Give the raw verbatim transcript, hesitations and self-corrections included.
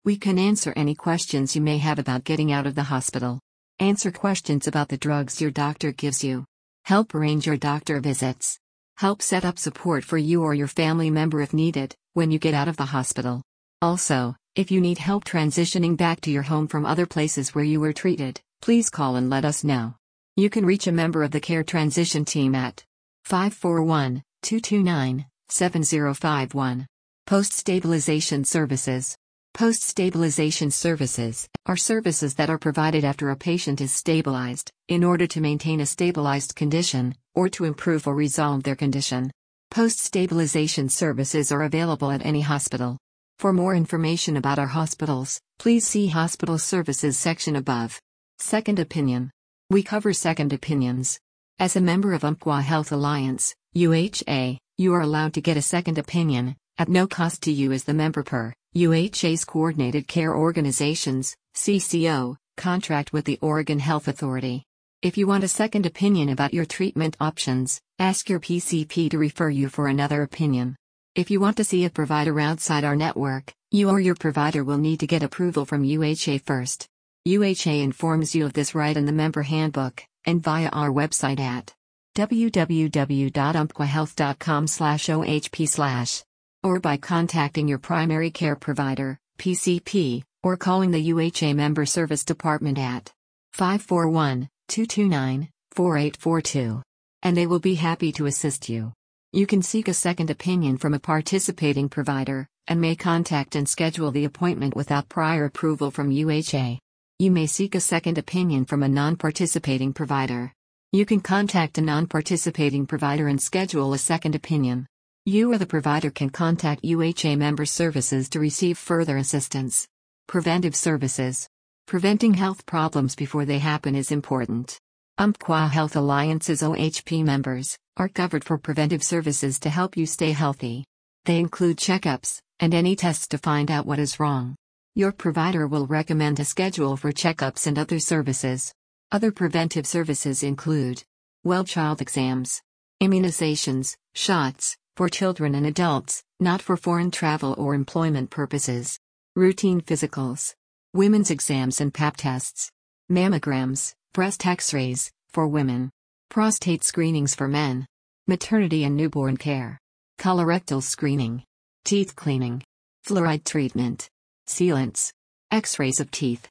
We can answer any questions you may have about getting out of the hospital. Answer questions about the drugs your doctor gives you. Help arrange your doctor visits. Help set up support for you or your family member if needed, when you get out of the hospital. Also, if you need help transitioning back to your home from other places where you were treated, please call and let us know. You can reach a member of the Care Transition Team at five four one, two two nine, seven zero five one. Post-stabilization services. Post-stabilization services are services that are provided after a patient is stabilized, in order to maintain a stabilized condition, or to improve or resolve their condition. Post-stabilization services are available at any hospital. For more information about our hospitals, please see Hospital Services section above. Second opinion. We cover second opinions. As a member of Umpqua Health Alliance, U H A, you are allowed to get a second opinion, at no cost to you as the member per U H A's Coordinated Care Organizations, C C O, contract with the Oregon Health Authority. If you want a second opinion about your treatment options, ask your P C P to refer you for another opinion. If you want to see a provider outside our network, you or your provider will need to get approval from U H A first. U H A informs you of this right in the member handbook, and via our website at w w w dot umpqua health dot com slash o h p slash, or by contacting your primary care provider, P C P, or calling the U H A Member Service Department at five four one, two two nine, four eight four two. And they will be happy to assist you. You can seek a second opinion from a participating provider, and may contact and schedule the appointment without prior approval from U H A. You may seek a second opinion from a non-participating provider. You can contact a non-participating provider and schedule a second opinion. You or the provider can contact U H A Member Services to receive further assistance. Preventive services. Preventing health problems before they happen is important. Umpqua Health Alliance's O H P members are covered for preventive services to help you stay healthy. They include checkups and any tests to find out what is wrong. Your provider will recommend a schedule for checkups and other services. Other preventive services include well child exams, immunizations, shots, for children and adults, not for foreign travel or employment purposes, routine physicals, women's exams and pap tests, mammograms, breast x-rays, for women, prostate screenings for men, maternity and newborn care, colorectal screening, teeth cleaning, fluoride treatment, sealants, x-rays of teeth,